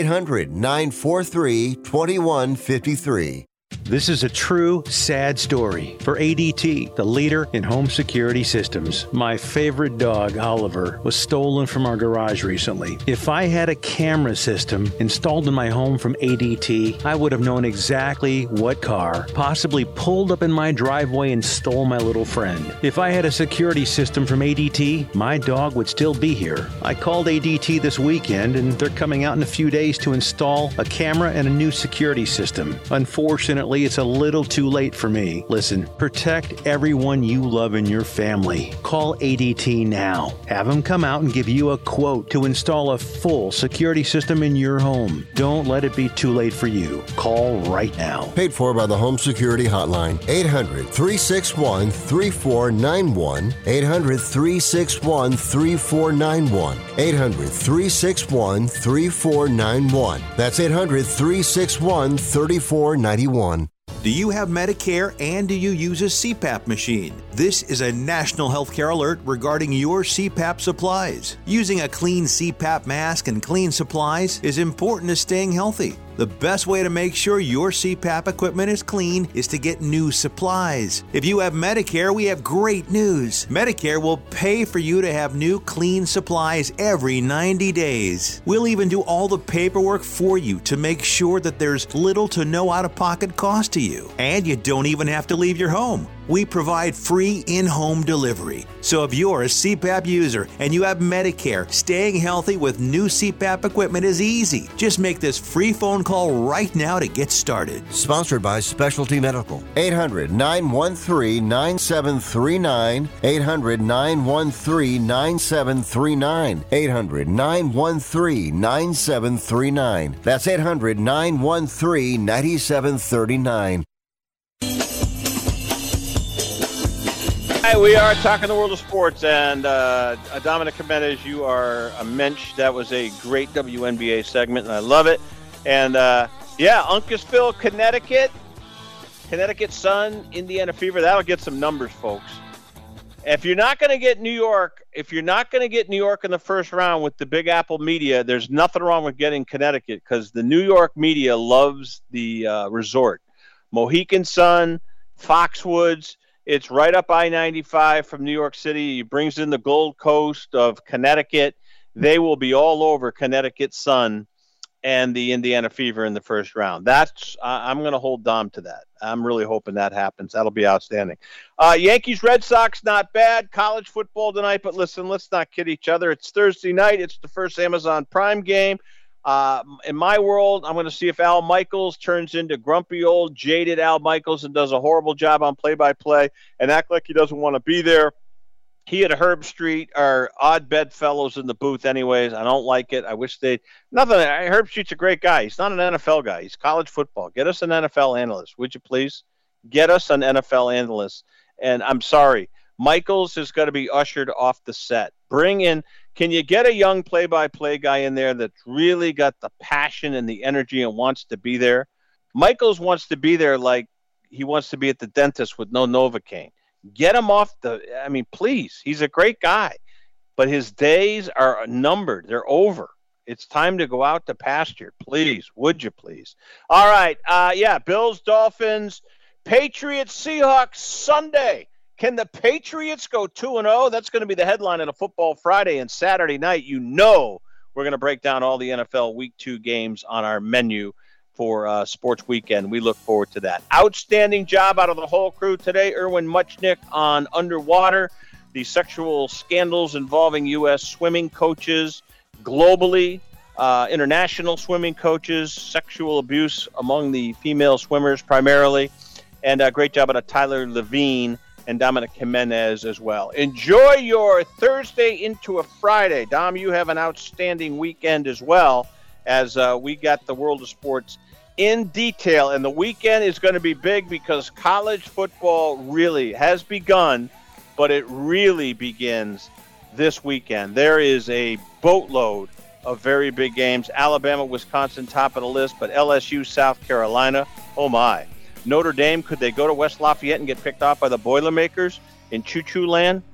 800-943-2153. This is a true, sad story for ADT, the leader in home security systems. My favorite dog, Oliver, was stolen from our garage recently. If I had a camera system installed in my home from ADT, I would have known exactly what car possibly pulled up in my driveway and stole my little friend. If I had a security system from ADT, my dog would still be here. I called ADT this weekend, and they're coming out in a few days to install a camera and a new security system. Unfortunately, it's a little too late for me. Listen, protect everyone you love in your family. Call ADT now. Have them come out and give you a quote to install a full security system in your home. Don't let it be too late for you. Call right now. Paid for by the Home Security Hotline. 800-361-3491. 800-361-3491. 800-361-3491. That's 800-361-3491. Do you have Medicare and do you use a CPAP machine? This is a national healthcare alert regarding your CPAP supplies. Using a clean CPAP mask and clean supplies is important to staying healthy. The best way to make sure your CPAP equipment is clean is to get new supplies. If you have Medicare, we have great news. Medicare will pay for you to have new clean supplies every 90 days. We'll even do all the paperwork for you to make sure that there's little to no out-of-pocket cost to you. And you don't even have to leave your home. We provide free in-home delivery. So if you're a CPAP user and you have Medicare, staying healthy with new CPAP equipment is easy. Just make this free phone call right now to get started. Sponsored by Specialty Medical. 800-913-9739. 800-913-9739. 800-913-9739. That's 800-913-9739. Hi, we are talking the world of sports, and Dominic Jimenez, you are a mensch. That was a great WNBA segment, and I love it. And, Uncasville, Connecticut Sun, Indiana Fever, that'll get some numbers, folks. If you're not going to get New York, in the first round with the Big Apple media, there's nothing wrong with getting Connecticut because the New York media loves the resort. Mohegan Sun, Foxwoods. It's right up I-95 from New York City. It brings in the Gold Coast of Connecticut. They will be all over Connecticut Sun and the Indiana Fever in the first round. I'm going to hold Dom to that. I'm really hoping that happens. That'll be outstanding. Yankees, Red Sox, not bad. College football tonight, but listen, let's not kid each other. It's Thursday night. It's the first Amazon Prime game. In my world, I'm going to see if Al Michaels turns into grumpy old jaded Al Michaels and does a horrible job on play-by-play and act like he doesn't want to be there. He and Herb Street are odd bedfellows in the booth anyways. I don't like it. I wish Herb Street's a great guy. He's not an NFL guy. He's college football. Get us an NFL analyst, would you please? Get us an NFL analyst. And I'm sorry, Michaels is going to be ushered off the set. Can you get a young play-by-play guy in there that's really got the passion and the energy and wants to be there? Michaels wants to be there like he wants to be at the dentist with no Novocaine. Get him off please. He's a great guy, but his days are numbered. They're over. It's time to go out to pasture. Please, would you please? All right. Bills, Dolphins, Patriots, Seahawks, Sunday. Can the Patriots go 2-0? That's going to be the headline on a Football Friday and Saturday night. We're going to break down all the NFL Week 2 games on our menu for Sports Weekend. We look forward to that. Outstanding job out of the whole crew today. Erwin Muchnick on Underwater, the sexual scandals involving U.S. swimming coaches globally, international swimming coaches, sexual abuse among the female swimmers primarily, and a great job out of Tyler Levine and Dominic Jimenez as well. Enjoy your Thursday into a Friday. Dom, you have an outstanding weekend as well, as we got the world of sports in detail. And the weekend is going to be big because college football really has begun, but it really begins this weekend. There is a boatload of very big games. Alabama, Wisconsin, top of the list, but LSU, South Carolina, oh my. Notre Dame, could they go to West Lafayette and get picked off by the Boilermakers in Choo Choo Land?